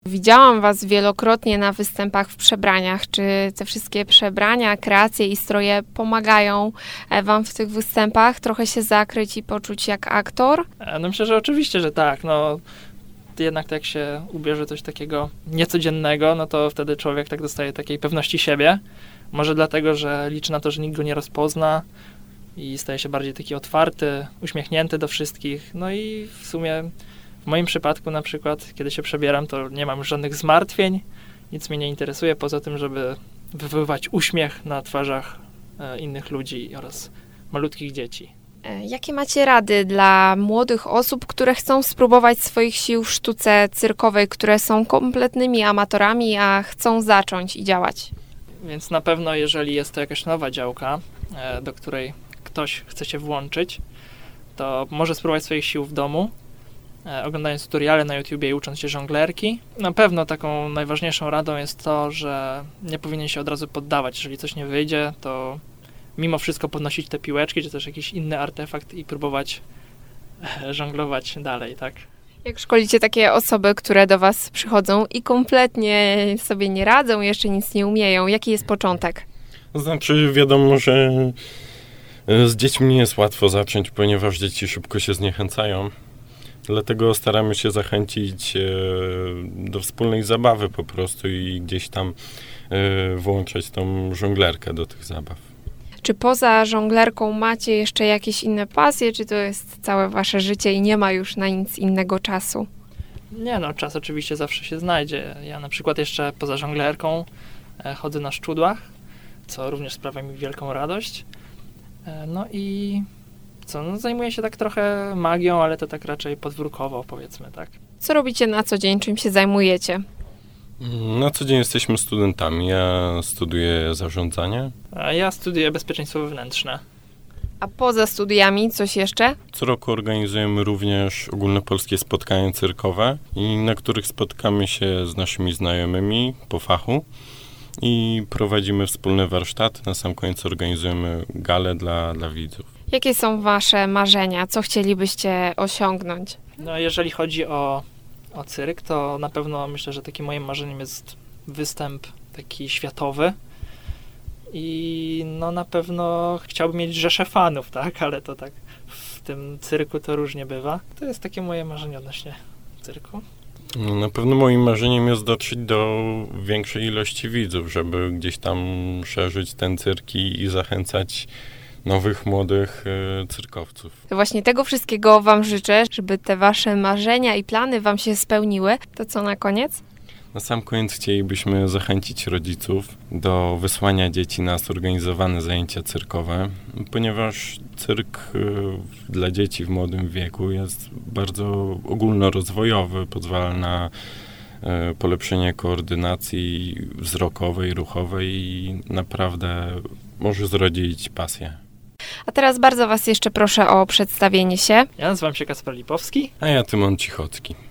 Widziałam Was wielokrotnie na występach w przebraniach. Czy te wszystkie przebrania, kreacje i stroje pomagają Wam w tych występach trochę się zakryć i poczuć jak aktor? No myślę, że oczywiście, że tak. No, jednak jak się ubierze coś takiego niecodziennego, no to wtedy człowiek tak dostaje takiej pewności siebie. Może dlatego, że liczy na to, że nikt go nie rozpozna i staje się bardziej taki otwarty, uśmiechnięty do wszystkich. No i w sumie w moim przypadku na przykład, kiedy się przebieram, to nie mam już żadnych zmartwień, nic mnie nie interesuje, poza tym, żeby wywoływać uśmiech na twarzach innych ludzi oraz malutkich dzieci. Jakie macie rady dla młodych osób, które chcą spróbować swoich sił w sztuce cyrkowej, które są kompletnymi amatorami, a chcą zacząć i działać? Więc na pewno, jeżeli jest to jakaś nowa działka, do której ktoś chce się włączyć, to może spróbować swoich sił w domu, oglądając tutoriale na YouTubie i ucząc się żonglerki. Na pewno taką najważniejszą radą jest to, że nie powinien się od razu poddawać. Jeżeli coś nie wyjdzie, to mimo wszystko podnosić te piłeczki, czy też jakiś inny artefakt i próbować żonglować dalej, tak? Jak szkolicie takie osoby, które do Was przychodzą i kompletnie sobie nie radzą, jeszcze nic nie umieją? Jaki jest początek? Znaczy, wiadomo, że z dziećmi nie jest łatwo zacząć, ponieważ dzieci szybko się zniechęcają. Dlatego staramy się zachęcić do wspólnej zabawy po prostu i gdzieś tam włączać tą żonglerkę do tych zabaw. Czy poza żonglerką macie jeszcze jakieś inne pasje, czy to jest całe wasze życie i nie ma już na nic innego czasu? Nie no, czas oczywiście zawsze się znajdzie. Ja na przykład jeszcze poza żonglerką chodzę na szczudłach, co również sprawia mi wielką radość. No i co, no zajmuję się tak trochę magią, ale to tak raczej podwórkowo, powiedzmy, tak. Co robicie na co dzień, czym się zajmujecie? Na co dzień jesteśmy studentami. Ja studiuję zarządzanie. A ja studiuję bezpieczeństwo wewnętrzne. A poza studiami coś jeszcze? Co roku organizujemy również ogólnopolskie spotkania cyrkowe, i na których spotkamy się z naszymi znajomymi po fachu i prowadzimy wspólne warsztaty. Na sam koniec organizujemy galę dla widzów. Jakie są wasze marzenia? Co chcielibyście osiągnąć? No jeżeli chodzi o cyrk, to na pewno myślę, że takim moim marzeniem jest występ taki światowy. I no na pewno chciałbym mieć rzeszę fanów, tak? Ale to tak w tym cyrku to różnie bywa. To jest takie moje marzenie odnośnie cyrku. No, na pewno moim marzeniem jest dotrzeć do większej ilości widzów, żeby gdzieś tam szerzyć ten cyrk i zachęcać nowych, młodych cyrkowców. To właśnie tego wszystkiego wam życzę, żeby te wasze marzenia i plany wam się spełniły. To co na koniec? Na sam koniec chcielibyśmy zachęcić rodziców do wysłania dzieci na zorganizowane zajęcia cyrkowe, ponieważ cyrk dla dzieci w młodym wieku jest bardzo ogólnorozwojowy, pozwala na polepszenie koordynacji wzrokowej, ruchowej i naprawdę może zrodzić pasję. A teraz bardzo was jeszcze proszę o przedstawienie się. Ja nazywam się Kacper Lipowski. A ja Tymon Cichocki.